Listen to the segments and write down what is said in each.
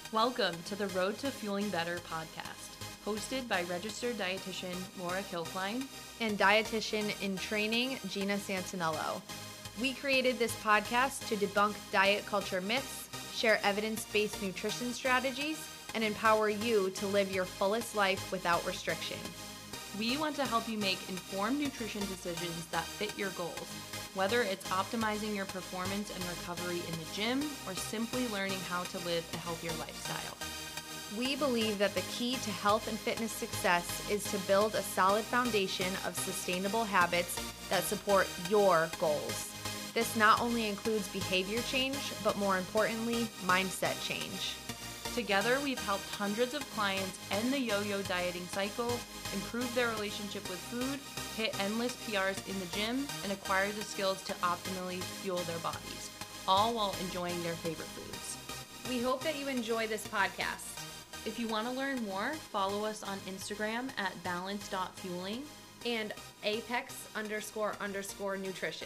Welcome to the Road to Fueling Better podcast, hosted by registered dietitian Laura Kilkline and dietitian in training Gina Santinello. We created this podcast to debunk diet culture myths, share evidence-based nutrition strategies, and empower you to live your fullest life without restriction. We want to help you make informed nutrition decisions that fit your goals, whether it's optimizing your performance and recovery in the gym or simply learning how to live a healthier lifestyle. We believe that the key to health and fitness success is to build a solid foundation of sustainable habits that support your goals. This not only includes behavior change, but more importantly, mindset change. Together, we've helped hundreds of clients end the yo-yo dieting cycle, improve their relationship with food, hit endless PRs in the gym, and acquire the skills to optimally fuel their bodies, all while enjoying their favorite foods. We hope that you enjoy this podcast. If you want to learn more, follow us on Instagram at balance.fueling and apex__nutrition.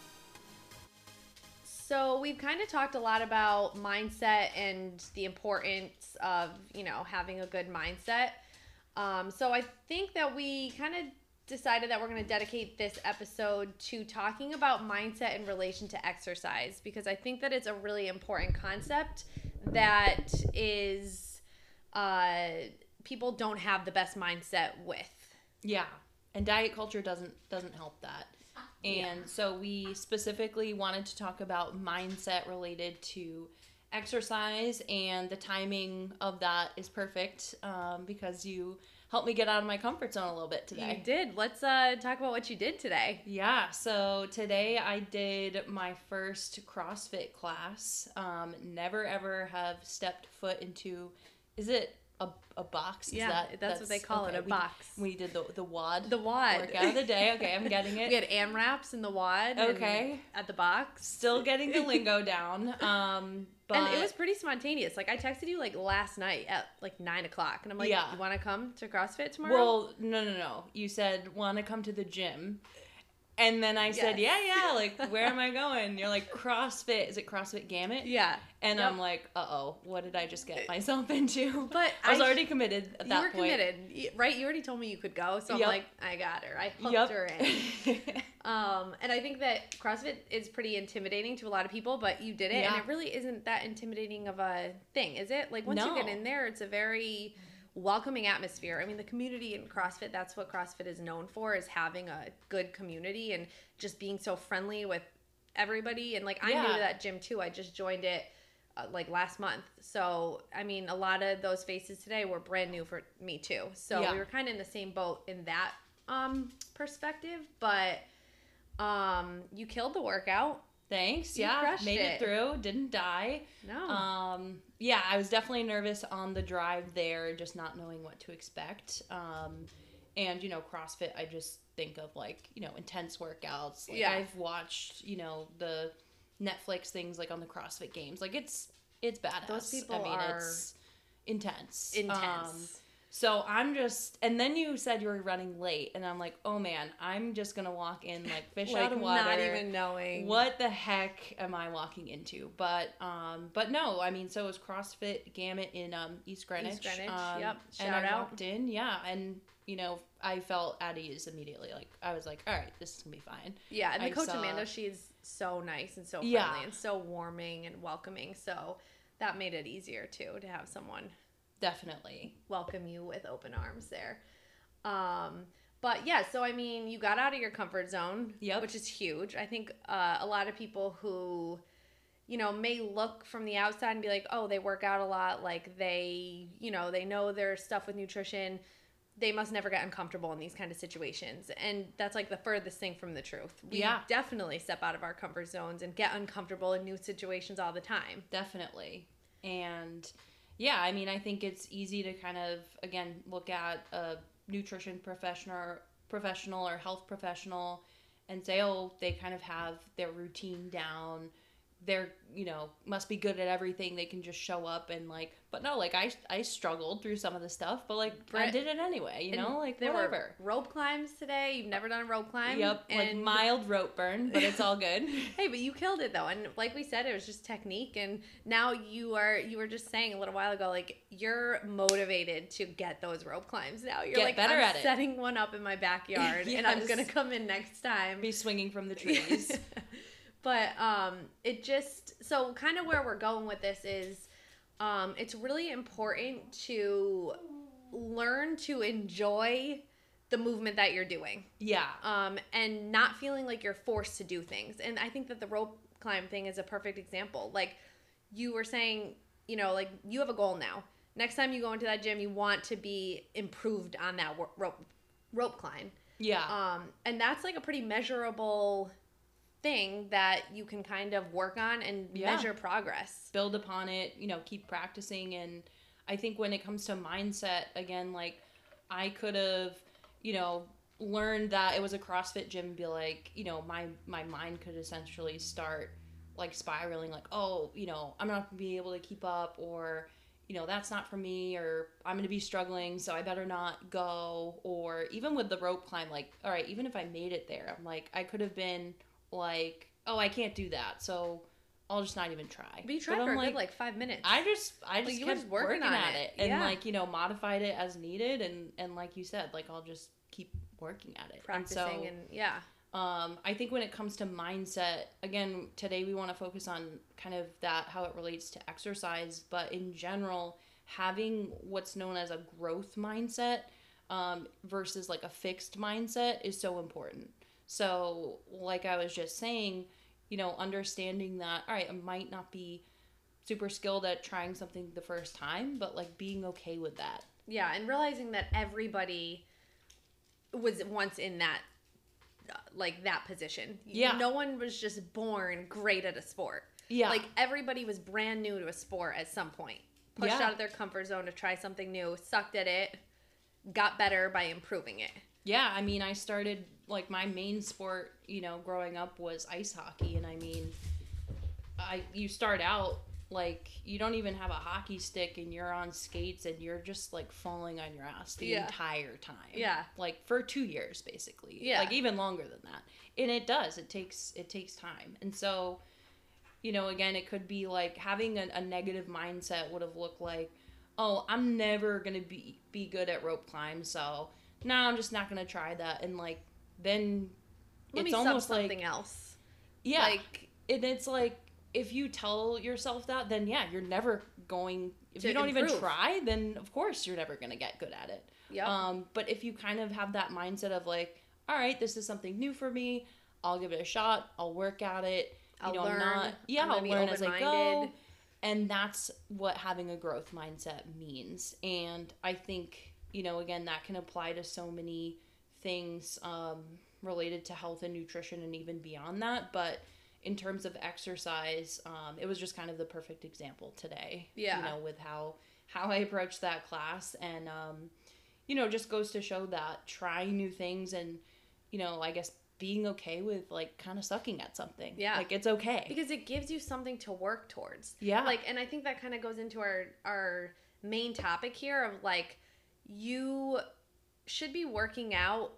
So we've kind of talked a lot about mindset and the importance of, having a good mindset. So I think that we kind of decided that we're going to dedicate this episode to talking about mindset in relation to exercise, because I think that it's a really important concept that is people don't have the best mindset with. Yeah, and diet culture doesn't help that. And so we specifically wanted to talk about mindset related to exercise, and the timing of that is perfect because you helped me get out of my comfort zone a little bit today. You did. Let's talk about what you did today. Yeah, so today I did my first CrossFit class. Never ever have stepped foot into, is it a box? Yeah, that's what they call it, a box. We did the WOD. The WOD. Workout of the day. Okay, I'm getting it. We had AMRAPs in the WOD. Okay. At the box. Still getting the lingo down. But and it was pretty spontaneous. Like, I texted you, last night at, 9 o'clock. And I'm like, yeah. You want to come to CrossFit tomorrow? Well, no. You said, want to come to the gym. And then I said, yeah, where am I going? You're like, CrossFit. Is it CrossFit Gamut? Yeah. And I'm like, uh-oh, what did I just get myself into? But I was already committed at that point. You were committed, right? You already told me you could go, so I'm like, I got her. I hooked her in. And I think that CrossFit is pretty intimidating to a lot of people, but you did it, and it really isn't that intimidating of a thing, is it? Once you get in there, it's a very welcoming atmosphere. I mean, the community in CrossFit, that's what CrossFit is known for, is having a good community and just being so friendly with everybody. And I'm new to that gym too. I just joined it last month. So, I mean, a lot of those faces today were brand new for me too. So we were kind of in the same boat in that perspective, but you killed the workout. Thanks. You crushed made it through. Didn't die. No. Yeah, I was definitely nervous on the drive there, just not knowing what to expect. And CrossFit, I just think of intense workouts. I've watched the Netflix things on the CrossFit Games. It's badass. Those people it's intense. So I'm just, and then you said you were running late, and I'm like, oh man, I'm just gonna walk in fish out of water, not even knowing what the heck am I walking into. But no, I mean, so it was CrossFit Gamut in East Greenwich. Yep. And Shout I out. walked in, and I felt at ease immediately. I was like, all right, this is gonna be fine. Yeah, and Coach Amanda, she's so nice and so friendly and so warming and welcoming. So that made it easier too to have someone definitely welcome you with open arms there. But yeah, so I mean, you got out of your comfort zone, which is huge. I think a lot of people who, may look from the outside and be like, oh, they work out a lot, they know their stuff with nutrition. They must never get uncomfortable in these kind of situations. And that's the furthest thing from the truth. We definitely step out of our comfort zones and get uncomfortable in new situations all the time. Definitely. And yeah, I mean, I think it's easy to kind of, again, look at a nutrition professional or health professional and say, oh, they kind of have their routine down, they're, you know, must be good at everything. They can just show up and like, but no, like I struggled through some of the stuff, but like I did it anyway, you know, like there whatever. Were rope climbs today. You've never done a rope climb. Yep, and like mild rope burn, but it's all good. Hey, but you killed it though, and like we said, it was just technique. And now you were just saying a little while ago, like you're motivated to get those rope climbs now. You're get like, better I'm at setting one up in my backyard, yes. And I'm gonna come in next time, be swinging from the trees. But it just, so kind of where we're going with this is it's really important to learn to enjoy the movement that you're doing. Yeah. And not feeling like you're forced to do things. And I think that the rope climb thing is a perfect example. Like you were saying, you know, like you have a goal now. Next time you go into that gym, you want to be improved on that rope climb. Yeah. And that's like a pretty measurable thing that you can kind of work on and measure progress. Build upon it, you know, keep practicing. And I think when it comes to mindset, again, like I could have, you know, learned that it was a CrossFit gym and be like, you know, my mind could essentially start like spiraling like, oh, you know, I'm not gonna be able to keep up, or, you know, that's not for me, or I'm going to be struggling, so I better not go. Or even with the rope climb, like, all right, even if I made it there, I'm like, I could have been like, oh, I can't do that, so I'll just not even try. But you tried for a good, like 5 minutes. I just like, kept working at it. And like, you know, modified it as needed. And like you said, like, I'll just keep working at it. Practicing and yeah. I think when it comes to mindset, again, today we want to focus on kind of that, how it relates to exercise, but in general, having what's known as a growth mindset versus like a fixed mindset is so important. So like I was just saying, you know, understanding that, all right, I might not be super skilled at trying something the first time, but like being okay with that. Yeah, and realizing that everybody was once in that like that position. Yeah. No one was just born great at a sport. Yeah. Like everybody was brand new to a sport at some point. Pushed out of their comfort zone to try something new, sucked at it, got better by improving it. Yeah, I mean, I started, like, my main sport, you know, growing up was ice hockey. And I mean, you start out, like, you don't even have a hockey stick and you're on skates and you're just, like, falling on your ass the entire time. Yeah. Like, for 2 years, basically. Yeah. Like, even longer than that. And it does. It takes time. And so, you know, again, it could be, like, having a negative mindset would have looked like, oh, I'm never going to be good at rope climb, so no, I'm just not going to try that. And, like, then it's almost like something else. Yeah. Like, and it's like, if you tell yourself that, then yeah, you're never going, if you don't even try, then of course you're never going to get good at it. Yeah. But if you kind of have that mindset of like, all right, this is something new for me, I'll give it a shot, I'll work at it. I'll learn. I'll learn as I go. And that's what having a growth mindset means. And I think, you know, again, that can apply to so many things related to health and nutrition and even beyond that. But in terms of exercise, it was just kind of the perfect example today. Yeah. You know, with how I approached that class. And, you know, just goes to show that trying new things and, you know, I guess being okay with, like, kind of sucking at something. Yeah. Like, it's okay. Because it gives you something to work towards. Yeah. Like, and I think that kind of goes into our main topic here of, like, you should be working out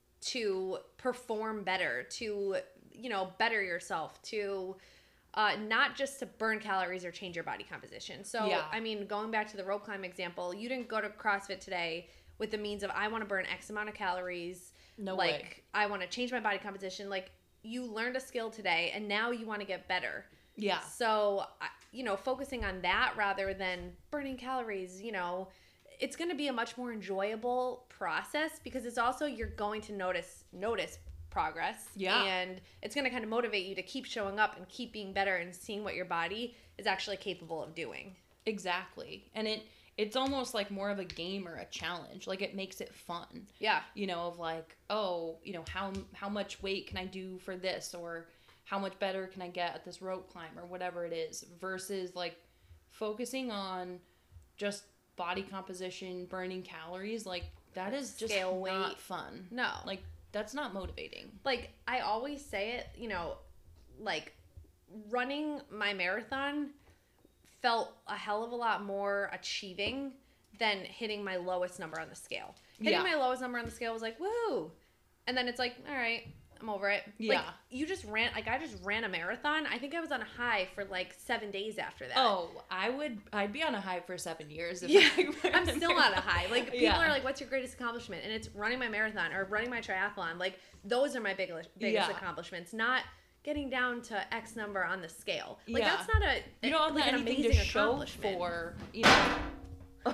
to perform better, to, you know, better yourself, to not just to burn calories or change your body composition. So, yeah. I mean, going back to the rope climb example, you didn't go to CrossFit today with the means of, I want to burn X amount of calories. No like, way. I want to change my body composition. Like, you learned a skill today, and now you want to get better. Yeah. So, you know, focusing on that rather than burning calories, you know, it's going to be a much more enjoyable process because it's also, you're going to notice progress. Yeah. And it's going to kind of motivate you to keep showing up and keep being better and seeing what your body is actually capable of doing. Exactly. And it's almost like more of a game or a challenge. Like, it makes it fun. Yeah. You know, of like, oh, you know, how much weight can I do for this? Or how much better can I get at this rope climb or whatever it is, versus like focusing on just body composition, burning calories. Like, that is just not fun. No. Like, that's not motivating. Like, I always say it, you know, like, running my marathon felt a hell of a lot more achieving than hitting my lowest number on the scale. Hitting my lowest number on the scale was like, woo. And then it's like, all right, I'm over it. Yeah. Like, I just ran a marathon. I think I was on a high for like 7 days after that. Oh, I'd be on a high for 7 years. I'm still on a high. Like, people are like, what's your greatest accomplishment? And it's running my marathon or running my triathlon. Like, those are my biggest accomplishments. Not getting down to X number on the scale. Like, that's not you don't have an anything amazing to show for, you know.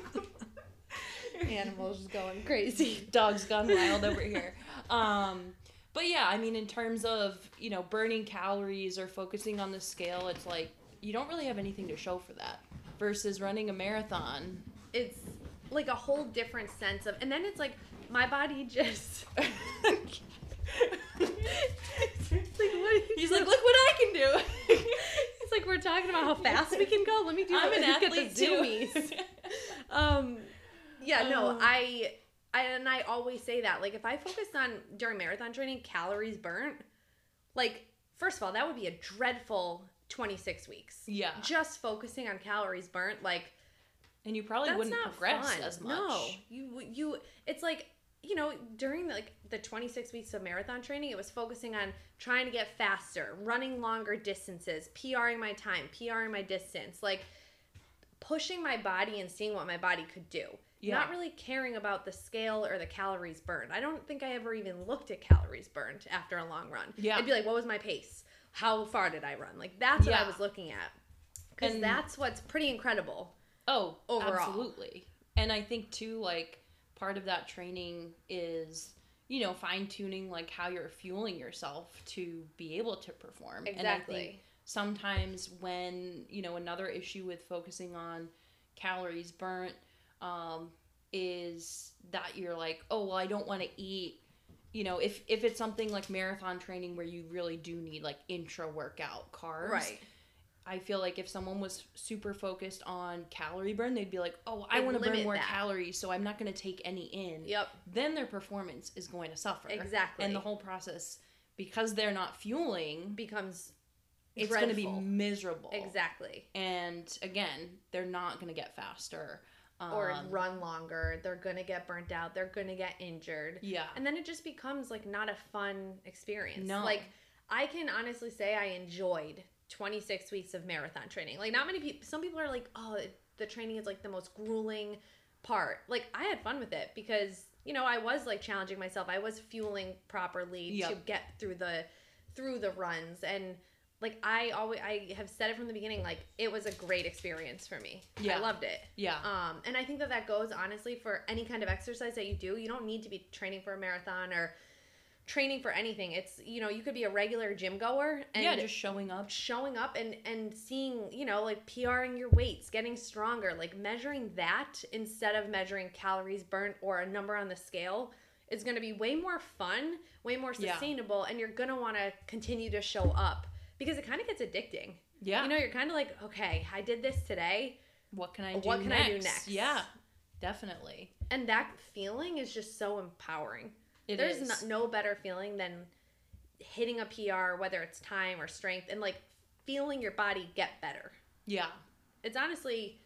Animals just going crazy. Dog's gone wild over here. But yeah, I mean, in terms of, you know, burning calories or focusing on the scale, it's like, you don't really have anything to show for that. Versus running a marathon. It's like a whole different sense of, and then it's like, my body just... He's like, look what I can do. It's like, we're talking about how fast we can go. Let me do I'm an athlete too. I always say that. Like, if I focused on, during marathon training, calories burnt, like, first of all, that would be a dreadful 26 weeks. Yeah. Just focusing on calories burnt, like... And you probably wouldn't progress as much. No. You, it's like... You know, during the 26 weeks of marathon training, it was focusing on trying to get faster, running longer distances, PRing my time, PRing my distance, like pushing my body and seeing what my body could do. Yeah. Not really caring about the scale or the calories burned. I don't think I ever even looked at calories burned after a long run. Yeah. I'd be like, what was my pace? How far did I run? Like, that's what I was looking at. Because that's what's pretty incredible. Oh, overall. Absolutely. And I think, too, like, part of that training is, you know, fine-tuning, like, how you're fueling yourself to be able to perform. Exactly. And I think sometimes when, you know, another issue with focusing on calories burnt is that you're like, oh, well, I don't want to eat, you know, if it's something like marathon training where you really do need, like, intra-workout carbs. Right. I feel like if someone was super focused on calorie burn, they'd be like, oh, I want to burn more calories, so I'm not going to take any in. Yep. Then their performance is going to suffer. Exactly. And the whole process, because they're not fueling, becomes it's going to be miserable. Exactly. And again, they're not going to get faster. Or run longer. They're going to get burnt out. They're going to get injured. Yeah. And then it just becomes, like, not a fun experience. No. Like, I can honestly say I enjoyed 26 weeks of marathon training. Like, not many people, some people are like, oh, the training is like the most grueling part. Like, I had fun with it because, you know, I was like challenging myself. I was fueling properly to get through the runs. And like, I have said it from the beginning, like, it was a great experience for me. I loved it. Yeah. And I think that goes honestly for any kind of exercise that you do. You don't need to be training for a marathon or training for anything. It's, you know, you could be a regular gym goer and just showing up and seeing, you know, like PRing your weights, getting stronger, like measuring that instead of measuring calories burnt or a number on the scale is going to be way more fun, way more sustainable, and you're going to want to continue to show up because it kind of gets addicting. Yeah. You know, you're kind of like, okay, I did this today. What can I do next? Yeah, definitely. And that feeling is just so empowering. There's no better feeling than hitting a PR, whether it's time or strength, and like feeling your body get better. Yeah. It's honestly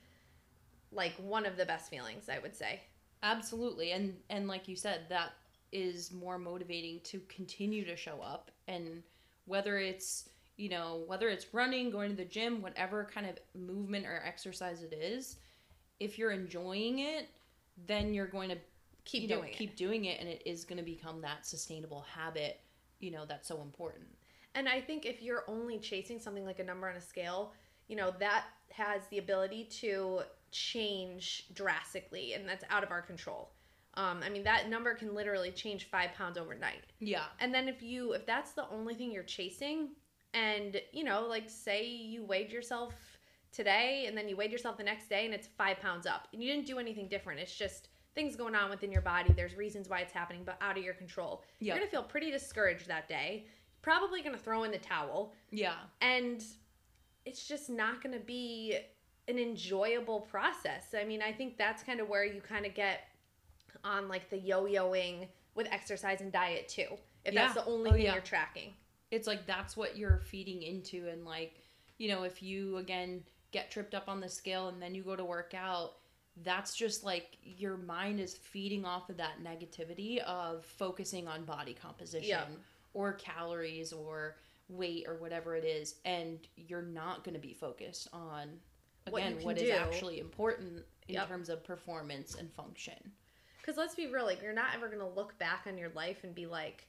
like one of the best feelings, I would say. Absolutely. And like you said, that is more motivating to continue to show up. And whether it's, you know, whether it's running, going to the gym, whatever kind of movement or exercise it is, if you're enjoying it, then you're going to keep doing it, and it is going to become that sustainable habit, you know, that's so important. And I think if you're only chasing something like a number on a scale, you know, that has the ability to change drastically, and that's out of our control. I mean, that number can literally change 5 pounds overnight. Yeah. And then if that's the only thing you're chasing, and, you know, like, say you weighed yourself today, and then you weighed yourself the next day, and it's 5 pounds up, and you didn't do anything different. It's just things going on within your body. There's reasons why it's happening, but out of your control. Yep. You're going to feel pretty discouraged that day. Probably going to throw in the towel. Yeah. And it's just not going to be an enjoyable process. I mean, I think that's kind of where you kind of get on, like, the yo-yoing with exercise and diet, too. If that's the only thing you're tracking. it's like that's what you're feeding into. And like, you know, if you again get tripped up on the scale and then you go to work out, that's just like your mind is feeding off of that negativity of focusing on body composition or calories or weight or whatever it is, and you're not going to be focused on again what is actually important in terms of performance and function. Because let's be real, like, you're not ever going to look back on your life and be like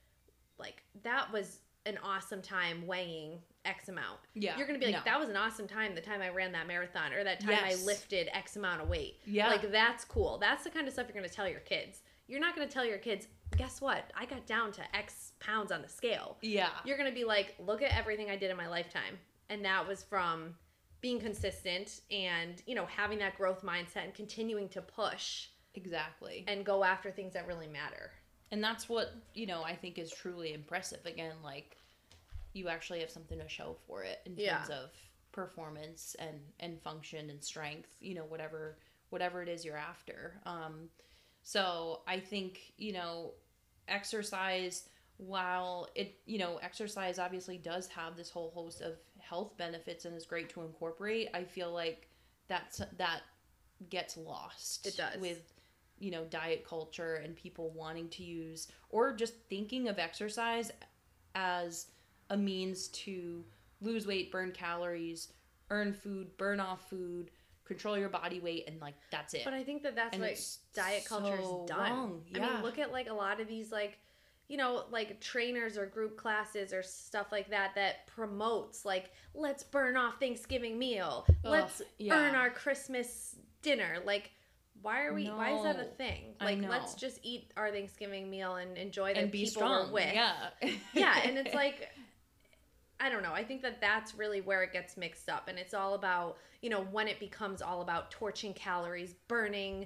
that was an awesome time weighing X amount. Yeah. You're going to be like, that was an awesome time, the time I ran that marathon, or that time I lifted X amount of weight. Yeah. Like, that's cool. That's the kind of stuff you're going to tell your kids. You're not going to tell your kids, guess what? I got down to X pounds on the scale. Yeah. You're going to be like, look at everything I did in my lifetime. And that was from being consistent and, you know, having that growth mindset and continuing to push. Exactly. And go after things that really matter. And that's what, you know, I think is truly impressive. Again, like, you actually have something to show for it in terms of performance and function and strength, you know, whatever it is you're after. So I think, you know, exercise, while it, you know, exercise obviously does have this whole host of health benefits and is great to incorporate, I feel like that gets lost. It does. With, you know, diet culture and people wanting to use, or just thinking of exercise as a means to lose weight, burn calories, earn food, burn off food, control your body weight, and like that's it. But I think that's what diet culture's done. Wrong. Yeah. I mean, look at like a lot of these, like, you know, like trainers or group classes or stuff like that promotes like, let's burn off Thanksgiving meal, let's earn our Christmas dinner. Like, why is that a thing? Like, let's just eat our Thanksgiving meal and enjoy the people we're with. Yeah. Yeah, and it's like, I don't know. I think that's really where it gets mixed up. And it's all about, you know, when it becomes all about torching calories, burning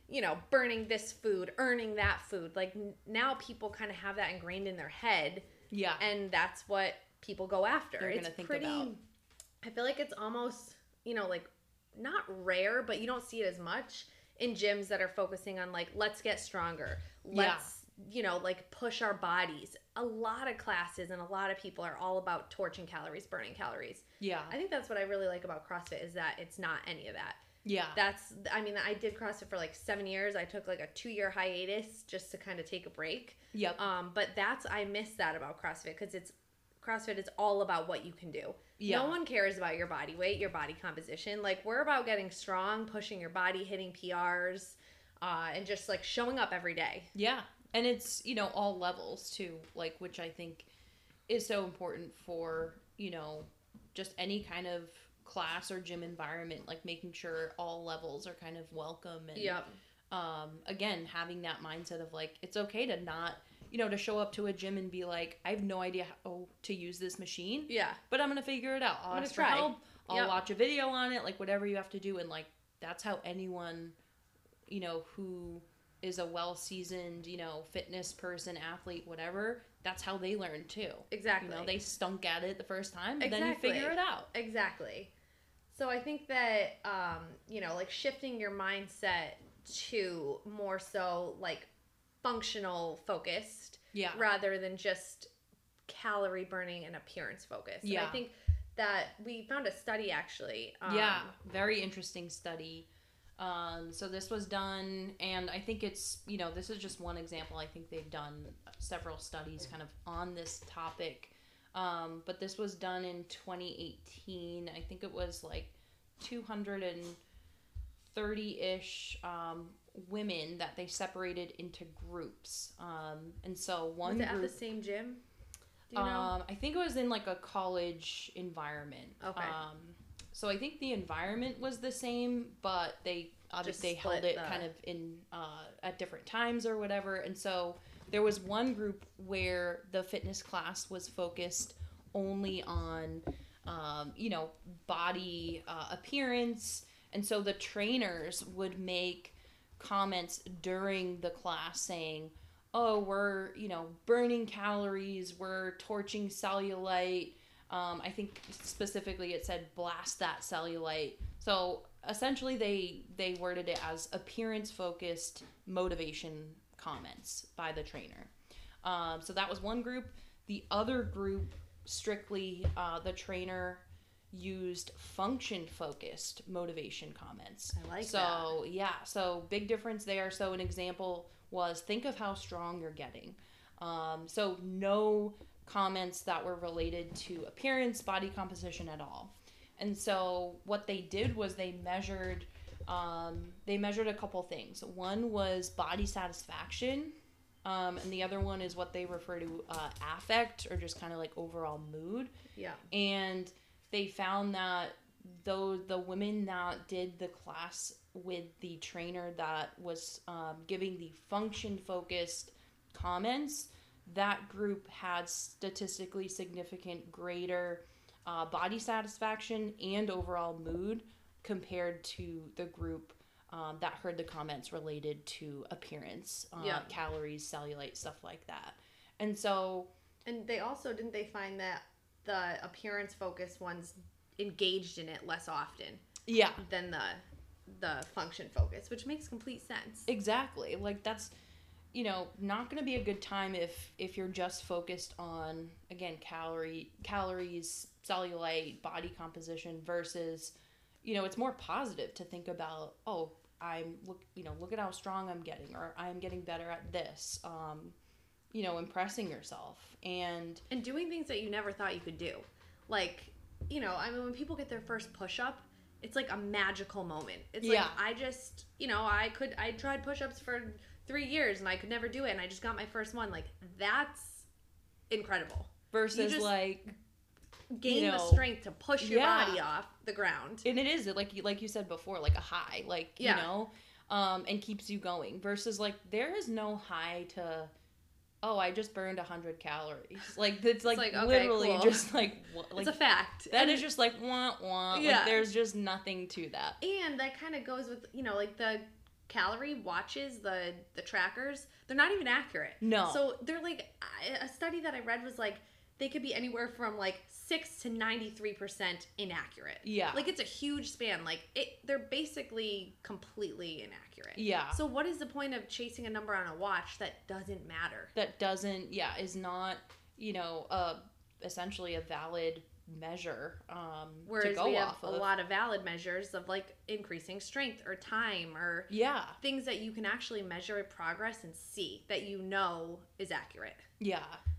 this food, earning that food. Like, now people kind of have that ingrained in their head. Yeah. And that's what people go after. They're going to think about. I feel like it's almost, you know, like, not rare, but you don't see it as much in gyms that are focusing on like, let's get stronger. Let's, you know, like, push our bodies. A lot of classes and a lot of people are all about torching calories, burning calories. Yeah. I think that's what I really like about CrossFit, is that it's not any of that. Yeah. I mean, I did CrossFit for like 7 years. I took like a 2-year hiatus just to kind of take a break. Yep. But I miss that about CrossFit, because CrossFit is all about what you can do. Yeah. No one cares about your body weight, your body composition. Like, we're about getting strong, pushing your body, hitting PRs, and just like showing up every day. Yeah. And it's, you know, all levels too, like, which I think is so important for, you know, just any kind of class or gym environment, like making sure all levels are kind of welcome. And again, having that mindset of like, it's okay to not, you know, to show up to a gym and be like, I have no idea how to use this machine. Yeah. But I'm going to figure it out. I'll ask for help. I'll watch a video on it, like whatever you have to do. And like, that's how anyone, you know, who is a well-seasoned, you know, fitness person, athlete, whatever, that's how they learn too. Exactly. You know, they stunk at it the first time, but then you figure it out. Exactly. So I think that, you know, like shifting your mindset to more so like functional focused, rather than just calorie burning and appearance focused. Yeah. And I think that we found a study actually. Very interesting study. So this was done, and I think it's, you know, this is just one example. I think they've done several studies kind of on this topic. But this was done in 2018. I think it was like 230-ish women that they separated into groups. And so one was it group, at the same gym? Do you know? I think it was in like a college environment. Okay. So I think the environment was the same, but they obviously held it kind of in at different times or whatever. And so there was one group where the fitness class was focused only on, you know, body appearance. And so the trainers would make comments during the class saying, oh, we're, you know, burning calories, we're torching cellulite. I think specifically it said blast that cellulite. So essentially they worded it as appearance focused motivation comments by the trainer. So that was one group. The other group, strictly the trainer used function-focused motivation comments. I like that. So, yeah, so big difference there. So an example was, think of how strong you're getting. So no comments that were related to appearance, body composition at all. And so what they did was they measured a couple things. One was body satisfaction, and the other one is what they refer to affect, or just kind of like overall mood. Yeah. And they found that though the women that did the class with the trainer that was giving the function-focused comments, that group had statistically significant greater body satisfaction and overall mood compared to the group that heard the comments related to appearance, calories, cellulite, stuff like that. And so... And they also, didn't they find that the appearance-focused ones engaged in it less often? Yeah. Than the function-focused, which makes complete sense. Exactly. Like, that's, not going to be a good time if you're just focused on, again, calories, cellulite, body composition versus, it's more positive to think about, oh, look at how strong I'm getting, or I'm getting better at this. Impressing yourself and doing things that you never thought you could do. Like, when people get their first push-up, it's like a magical moment. It's like, I just, I tried push-ups for 3 years and I could never do it, and I just got my first one. Like, that's incredible. Versus gain the strength to push your body off the ground. And it is, like you said before, like a high, and keeps you going. Versus, like, there is no high to... Oh, I just burned 100 calories. Like, it's like okay, literally cool. Just like it's a fact. That is just like wah wah. Yeah. Like, there's just nothing to that. And that kind of goes with, like the calorie watches, the trackers, they're not even accurate. No. So they're like, a study that I read was like, they could be anywhere from like 6 to 93% inaccurate. Yeah. Like, it's a huge span. Like, they're basically completely inaccurate. Yeah. So what is the point of chasing a number on a watch that doesn't matter? That doesn't, is not, essentially a valid measure Whereas to go we have off of. A lot of valid measures of like increasing strength or time or things that you can actually measure progress and see that is accurate. Yeah.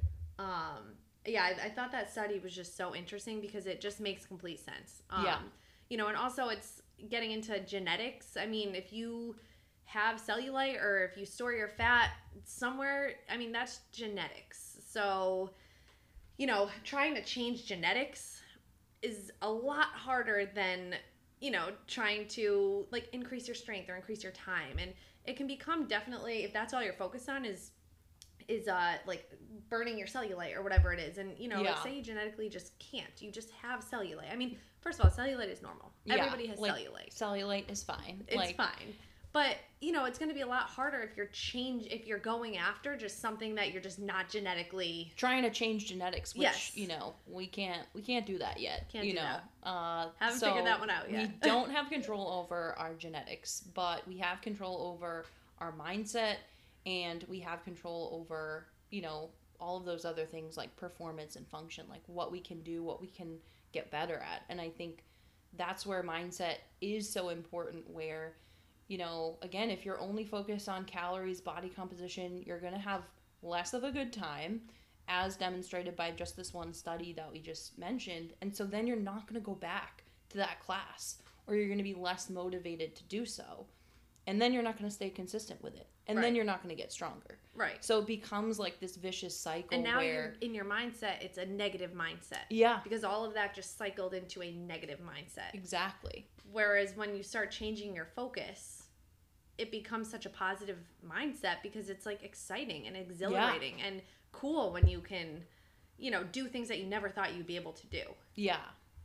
I thought that study was just so interesting because it just makes complete sense. And also it's getting into genetics. I mean, if you have cellulite or if you store your fat somewhere, I mean, that's genetics. So, trying to change genetics is a lot harder than, trying to like increase your strength or increase your time. And it can become definitely, if that's all you're focused on is like burning your cellulite or whatever it is, and like, say you genetically just can't, you just have cellulite. I mean, first of all, cellulite is normal. Everybody has cellulite. Cellulite is fine. It's fine. But it's going to be a lot harder if you're going after just something that you're just not genetically trying to change genetics, which we can't do that yet. Can't do that. Haven't figured that one out yet. We don't have control over our genetics, but we have control over our mindset. And we have control over, all of those other things like performance and function, like what we can do, what we can get better at. And I think that's where mindset is so important, where, again, if you're only focused on calories, body composition, you're going to have less of a good time, as demonstrated by just this one study that we just mentioned. And so then you're not going to go back to that class, or you're going to be less motivated to do so. And then you're not going to stay consistent with it. And then you're not going to get stronger. Right. So it becomes like this vicious cycle. And now you're in your mindset, it's a negative mindset. Yeah. Because all of that just cycled into a negative mindset. Exactly. Whereas when you start changing your focus, it becomes such a positive mindset because it's like exciting and exhilarating and cool when you can, do things that you never thought you'd be able to do. Yeah.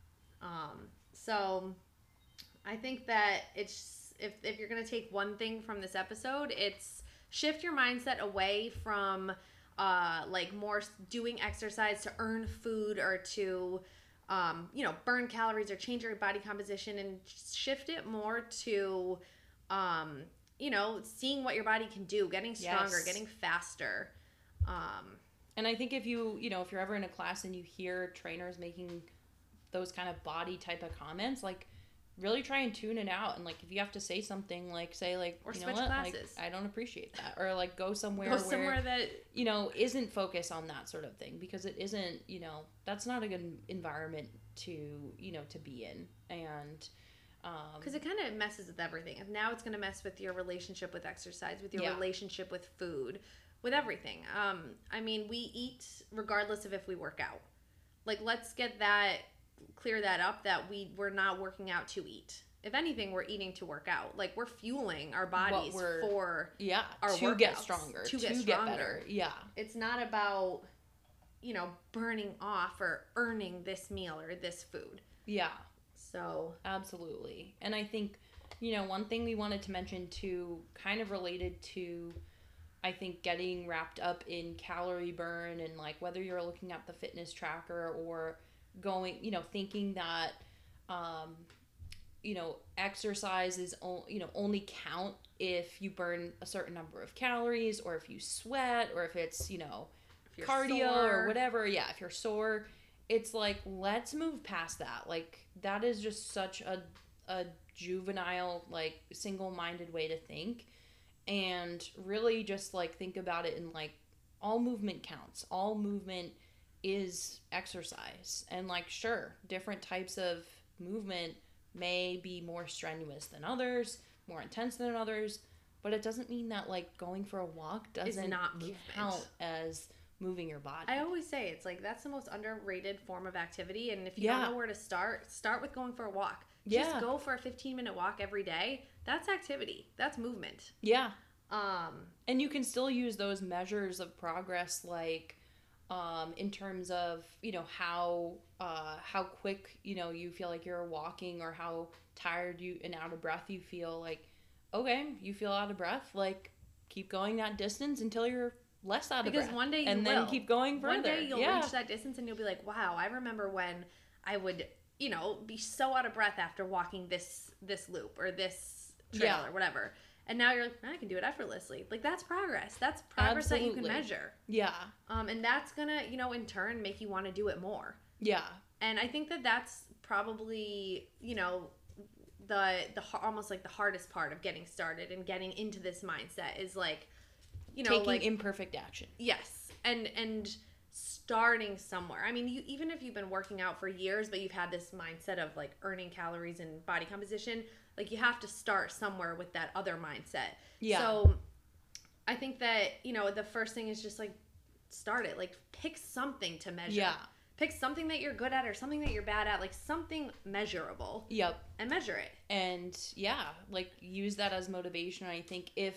So I think that it's, if you're going to take one thing from this episode, it's shift your mindset away from like more doing exercise to earn food or to burn calories or change your body composition, and shift it more to seeing what your body can do, getting stronger, getting faster. And I think if if you're ever in a class and you hear trainers making those kind of body type of comments, like, really try and tune it out. And, like, if you have to say something, like, say, like, or you switch know what, classes. Like, I don't appreciate that. Or, like, go somewhere that, isn't focused on that sort of thing, because it isn't, that's not a good environment to be in. And because it kind of messes with everything. And now it's going to mess with your relationship with exercise, with your relationship with food, with everything. I mean, we eat regardless of if we work out. Like, let's clear that up, that we're not working out to eat. If anything, we're eating to work out. Like, we're fueling our bodies for our to workouts, get stronger, to get better. Yeah. It's not about, burning off or earning this meal or this food. Yeah. So. Absolutely. And I think, one thing we wanted to mention too, kind of related to, I think, getting wrapped up in calorie burn, and, like, whether you're looking at the fitness tracker or going, thinking that, exercise is, only count if you burn a certain number of calories, or if you sweat, or if it's, if cardio sore, or whatever. Yeah, if you're sore. It's like, let's move past that. Like, that is just such a juvenile, like, single-minded way to think. And really just, like, think about it in, like, all movement counts. All movement is exercise. And, like, sure, different types of movement may be more strenuous than others, more intense than others, but it doesn't mean that, like, going for a walk doesn't count as moving your body. I always say, it's like, that's the most underrated form of activity. And if you don't know where to start with going for a walk. Just go for a 15-minute walk every day. That's activity. That's movement. Yeah. And you can still use those measures of progress, like, in terms of, how quick, you feel like you're walking, or how tired and out of breath you feel. Like, okay, you feel out of breath, like, keep going that distance until you're less out of breath. Because one day then keep going further. One day you'll reach that distance and you'll be like, wow, I remember when I would, be so out of breath after walking this loop or this trail or whatever. And now you're like, I can do it effortlessly. Like, that's progress. That's progress that you can measure. Yeah. And that's gonna, in turn make you want to do it more. Yeah. And I think that that's probably, the almost like the hardest part of getting started and getting into this mindset is, like, taking like, imperfect action. Yes. And starting somewhere. I mean, even if you've been working out for years, but you've had this mindset of, like, earning calories and body composition, like, you have to start somewhere with that other mindset. Yeah. So I think that, the first thing is just, like, start it. Like, pick something to measure. Yeah. Pick something that you're good at or something that you're bad at, like, something measurable. Yep. And measure it. And, like, use that as motivation. I think if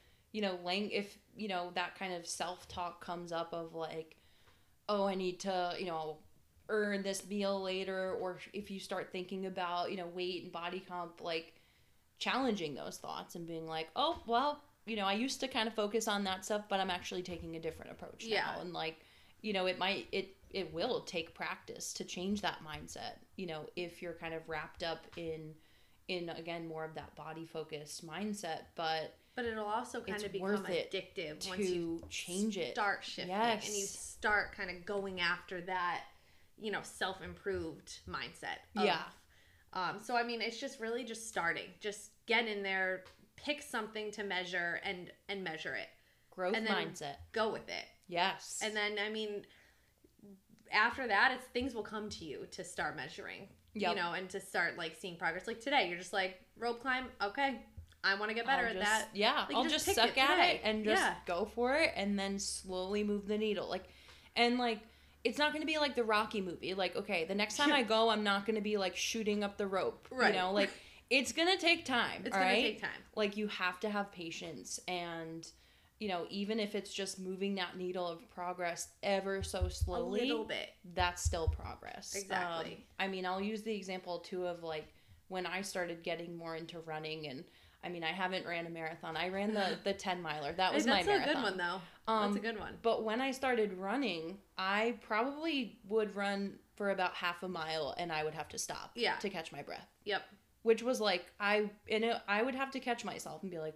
that kind of self-talk comes up of, like, oh, I need to, earn this meal later, or if you start thinking about, weight and body comp, like, challenging those thoughts and being like, oh, well, I used to kind of focus on that stuff, but I'm actually taking a different approach now. And, like, it will take practice to change that mindset, if you're kind of wrapped up in again, more of that body focused mindset, but it'll also kind of become addictive once you start shifting and you start kind of going after that, self-improved mindset. So, I mean, it's just really just starting. Just get in there, pick something to measure and measure it. Growth and then mindset. Go with it. Yes. And then, I mean, after that, things will come to you to start measuring, and to start, like, seeing progress. Like, today, you're just like, rope climb, okay. I want to get better at that. Yeah, like, I'll just suck at it and just go for it, and then slowly move the needle. Like, and, like, it's not going to be like the Rocky movie. Like, okay, the next time I go, I'm not going to be, like, shooting up the rope. Right. Like, it's going to take time. It's going to take time. Like, you have to have patience, and, even if it's just moving that needle of progress ever so slowly. A little bit. That's still progress. Exactly. I mean, I'll use the example, too, of, like, when I started getting more into running, and I mean, I haven't ran a marathon. I ran the 10-miler. That was my marathon. That's a good one, though. That's a good one. But when I started running, I probably would run for about half a mile, and I would have to stop to catch my breath. Yep. Which was, like, I would have to catch myself and be like,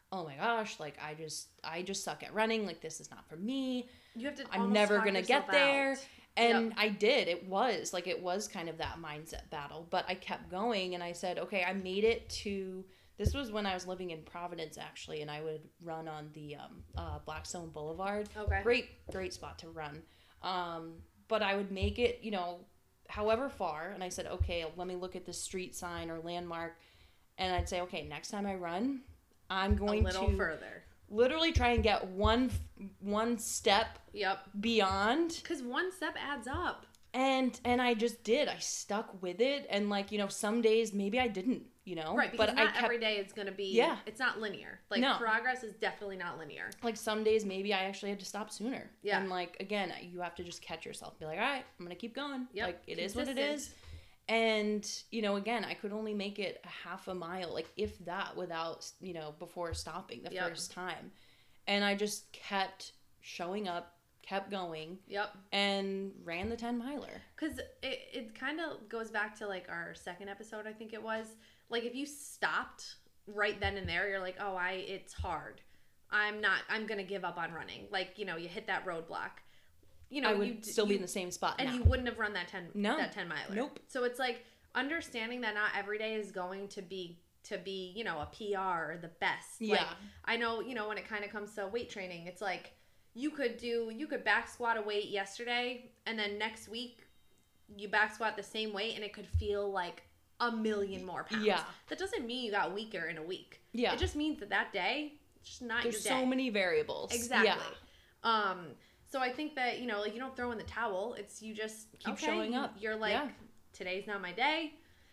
oh my gosh, like I just suck at running. Like this is not for me. You have to I'm never going to get there. Out. And I did. It was kind of that mindset battle, but I kept going and I said, okay, I made it to, this was when I was living in Providence actually, and I would run on the Blackstone Boulevard. Okay. Great spot to run. But I would make it, however far, and I said, okay, let me look at the street sign or landmark, and I'd say, okay, next time I run, I'm going to a little further. Literally try and get one step beyond. Because one step adds up. And I just did. I stuck with it. And some days maybe I didn't, Right, because but not every day it's going to be, it's not linear. No. Progress is definitely not linear. Some days maybe I actually had to stop sooner. Yeah. And again, you have to just catch yourself and be like, all right, I'm going to keep going. Yep. It is what it is. And, again, I could only make it a half a mile, if that, without, before stopping the first time. And I just kept showing up, kept going. And ran the 10-miler. Because it kind of goes back to, our second episode, I think it was. If you stopped right then and there, you're like, oh, it's hard. I'm going to give up on running. You hit that roadblock. I would still be in the same spot and now. you wouldn't have run that 10-miler. Nope. So it's understanding that not every day is going to be a PR or the best. I know, when it kind of comes to weight training, it's you could back squat a weight yesterday and then next week you back squat the same weight and it could feel like a million more pounds. Yeah. That doesn't mean you got weaker in a week. Yeah. It just means that day, it's just not There's your day. so many variables. Exactly. Yeah. So I think that, you don't throw in the towel. It's you just keep showing up. You're today's not my day.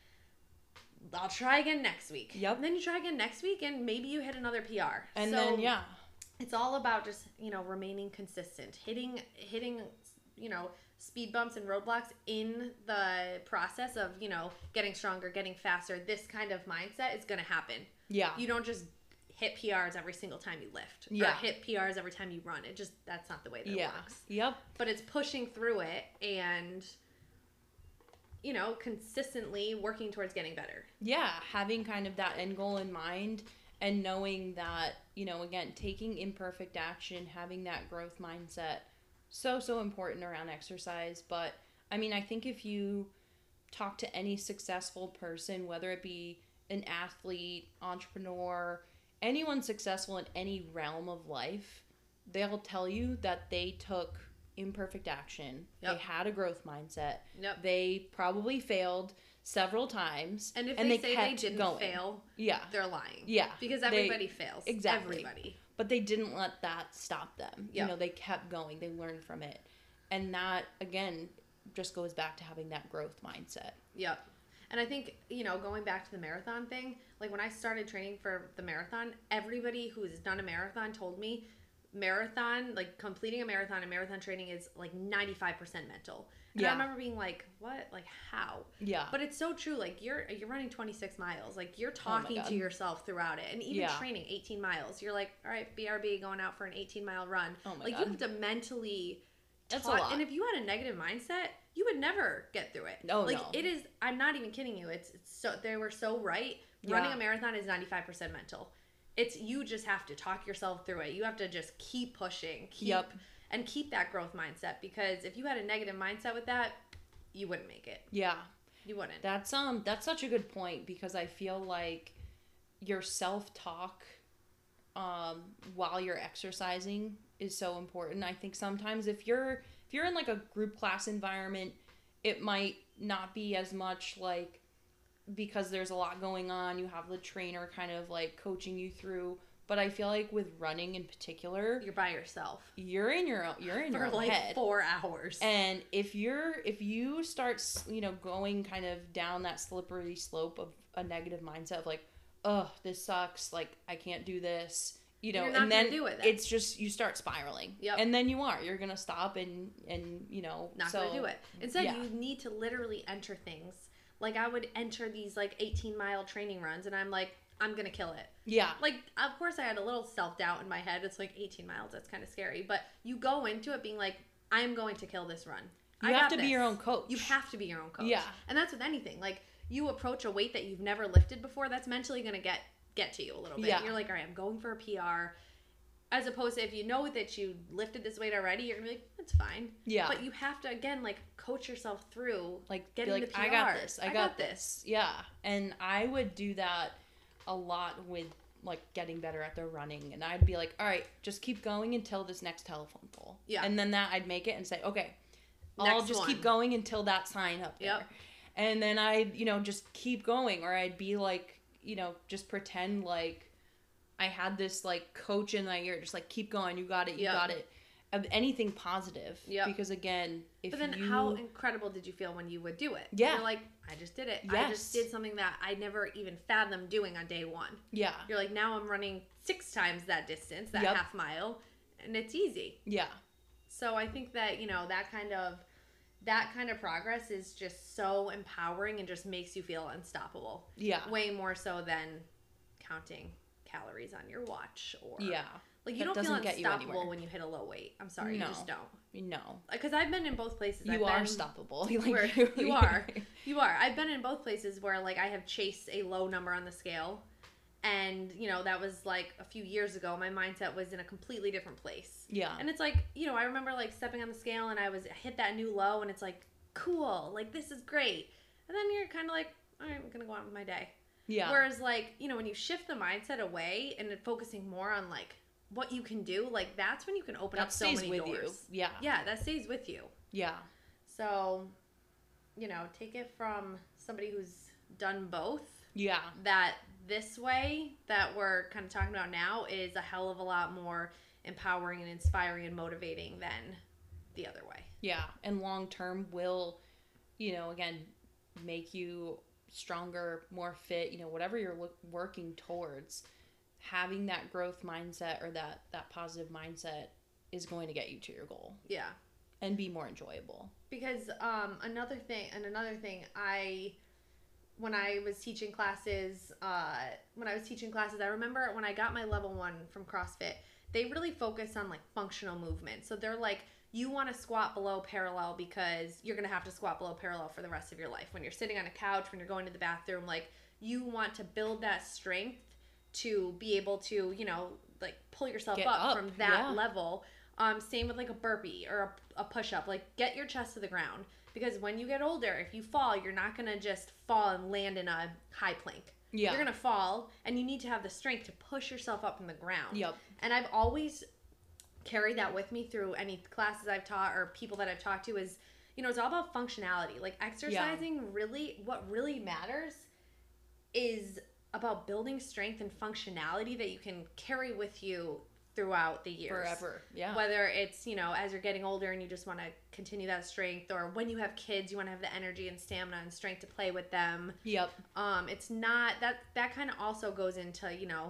I'll try again next week. Yep. And then you try again next week and maybe you hit another PR. And then, it's all about just, remaining consistent. Hitting, speed bumps and roadblocks in the process of, getting stronger, getting faster. This kind of mindset is going to happen. Yeah. You don't just hit PRs every single time you lift. Yeah. Or hit PRs every time you run. That's not the way that it works. Yep. But it's pushing through it and, consistently working towards getting better. Yeah. Having kind of that end goal in mind and knowing that, again, taking imperfect action, having that growth mindset, so important around exercise. But, I think if you talk to any successful person, whether it be an athlete, entrepreneur, anyone successful in any realm of life, they'll tell you that they took imperfect action. Yep. They had a growth mindset. Yep. They probably failed several times. And if they say they didn't fail, they're lying. Yeah. Because everybody fails. Exactly. Everybody. But they didn't let that stop them. Yep. They kept going. They learned from it. And that, again, just goes back to having that growth mindset. Yep. And I think, going back to the marathon thing, when I started training for the marathon, everybody who's done a marathon told me completing a marathon and marathon training is 95% mental. And I remember being like, what? How? Yeah. But it's so true. You're running 26 miles. You're talking to yourself throughout it. And even training 18 miles, you're like, all right, BRB, going out for an 18-mile run. Oh my God. You have to mentally That's a lot. And if you had a negative mindset, you would never get through it. No. It is, I'm not even kidding you. It's so, they were so right. Running a marathon is 95% mental. You just have to talk yourself through it. You have to just keep pushing, and keep that growth mindset, because if you had a negative mindset with that, you wouldn't make it. Yeah. You wouldn't. That's such a good point, because I feel like your self-talk while you're exercising is so important. I think sometimes if you're in a group class environment, it might not be as much because there's a lot going on, you have the trainer kind of coaching you through. But I feel like with running in particular, you're by yourself. You're in your own head 4 hours. And if you start, going kind of down that slippery slope of a negative mindset of oh, this sucks, I can't do this, you're not and then gonna do it, it's just you start spiraling. Yep. And then you're gonna stop and not gonna do it. Instead, you need to literally enter things. I would enter these 18-mile training runs, and I'm like, I'm going to kill it. Yeah. Of course, I had a little self-doubt in my head. It's 18 miles. That's kind of scary. But you go into it being I'm going to kill this run. You have to be your own coach. You have to be your own coach. Yeah. And that's with anything. You approach a weight that you've never lifted before, that's mentally going to get get to you a little bit. Yeah. You're like, all right, I'm going for a PR. As opposed to if you know that you lifted this weight already, you're going to be like, that's fine. Yeah. But you have to, again, like, coach yourself through, like, getting the PR. I got this. I got this. Yeah. And I would do that a lot with, like, getting better at the running. And I'd be like, all right, just keep going until this next telephone pole. Yeah. And then I'd make it and say, okay, Next I'll just keep going until that sign up there. Yep. And then I'd, just keep going. Or I'd be like, just pretend like I had this, like, coach in my ear, just, like, keep going, you got it, you got it. Of anything positive. Yeah. Because, again, But then how incredible did you feel when you would do it? Yeah. You're like, I just did it. Yes. I just did something that I never even fathomed doing on day one. Yeah. You're like, now I'm running 6 times that distance, that half mile, and it's easy. Yeah. So I think that, that kind of progress is just so empowering and just makes you feel unstoppable. Yeah. Way more so than counting calories on your watch or like you that don't feel unstoppable when you hit a low weight. I'm sorry, you just don't. No. Because I've been in both places. You are stoppable. Where you are. You are. I've been in both places where, like, I have chased a low number on the scale. And, that was, like, a few years ago. My mindset was in a completely different place. Yeah. And it's like, I remember, like, stepping on the scale and I hit that new low and it's like, cool. Like, this is great. And then you're kind of like, all right, I'm going to go on with my day. Yeah. Whereas, like, when you shift the mindset away and focusing more on, like, what you can do, like, that's when you can open up so many doors. You. Yeah. Yeah, that stays with you. Yeah. So, take it from somebody who's done both. Yeah. That this way that we're kind of talking about now is a hell of a lot more empowering and inspiring and motivating than the other way. Yeah. And long term will, again, make you stronger, more fit, whatever you're working towards. Having that growth mindset or that positive mindset is going to get you to your goal. Yeah. And be more enjoyable. Because another thing, when I was teaching classes, I remember when I got my level 1 from CrossFit, they really focus on, like, functional movement. So they're like, you want to squat below parallel because you're going to have to squat below parallel for the rest of your life. When you're sitting on a couch, when you're going to the bathroom, like, you want to build that strength to be able to, like, pull yourself up from that level. Same with, like, a burpee or a push-up. Like, get your chest to the ground. Because when you get older, if you fall, you're not going to just fall and land in a high plank. Yeah. You're going to fall, and you need to have the strength to push yourself up from the ground. Yep. And I've always carried that with me through any classes I've taught or people that I've talked to is, it's all about functionality. Like, exercising what really matters is about building strength and functionality that you can carry with you throughout the years. Forever, yeah. Whether it's, as you're getting older and you just want to continue that strength, or when you have kids, you want to have the energy and stamina and strength to play with them. Yep. It's not, that kind of also goes into,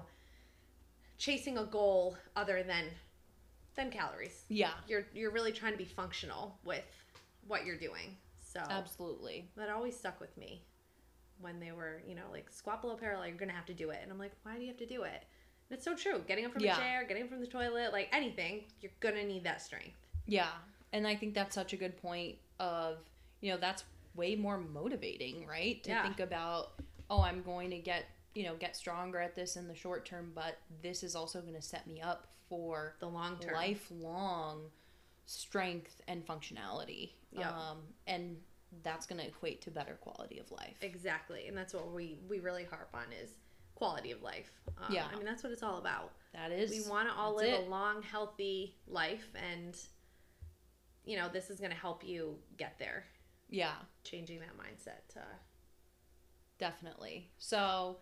chasing a goal other than calories. Yeah. You're really trying to be functional with what you're doing. So. Absolutely. That always stuck with me. When they were, like, squat below parallel, you're going to have to do it. And I'm like, why do you have to do it? And it's so true. Getting up from a chair, getting up from the toilet, like, anything, you're going to need that strength. Yeah. And I think that's such a good point of, that's way more motivating, right? To think about, I'm going to get stronger at this in the short term, but this is also going to set me up for the long term, lifelong strength and functionality. Yeah. And that's going to equate to better quality of life. Exactly. And that's what we really harp on is quality of life. Yeah. I mean, that's what it's all about. That is. We want to all live a long, healthy life, and, this is going to help you get there. Yeah. Changing that mindset. Definitely. So,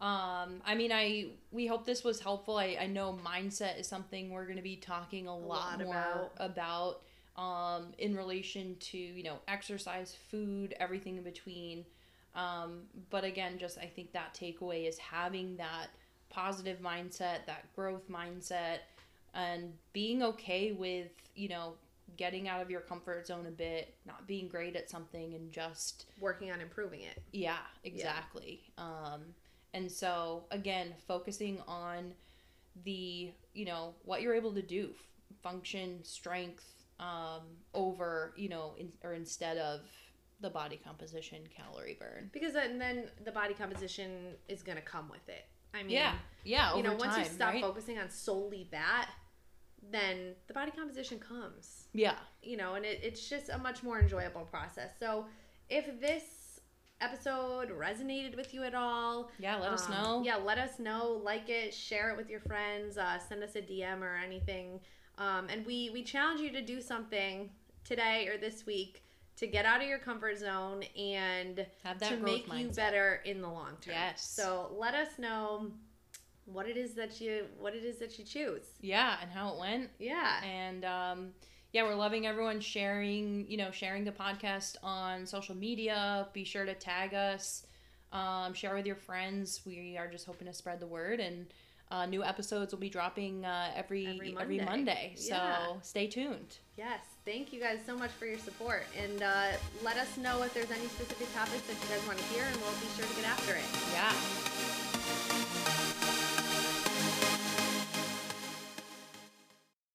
we hope this was helpful. I know mindset is something we're going to be talking a lot more about. In relation to, exercise, food, everything in between. But again, I think that takeaway is having that positive mindset, that growth mindset, and being okay with, getting out of your comfort zone a bit, not being great at something, and just working on improving it. Yeah, exactly. Yeah. And so again, focusing on the, what you're able to do, function, strength, over, or instead of the body composition, calorie burn. Because then the body composition is going to come with it. I mean, yeah, you know, over once time, you stop right? focusing on solely that, then the body composition comes. Yeah. You know, and it's just a much more enjoyable process. So if this episode resonated with you at all, let us know. Yeah, let us know. Like it, share it with your friends, send us a DM or anything. And we challenge you to do something today or this week to get out of your comfort zone and have that to make mindset. You better in the long term. Yes. So let us know what it is that you choose. Yeah, and how it went. Yeah. And we're loving everyone sharing the podcast on social media. Be sure to tag us, share with your friends. We are just hoping to spread the word, and new episodes will be dropping every Monday. So stay tuned. Yes. Thank you guys so much for your support. And let us know if there's any specific topics that you guys want to hear, and we'll be sure to get after it. Yeah.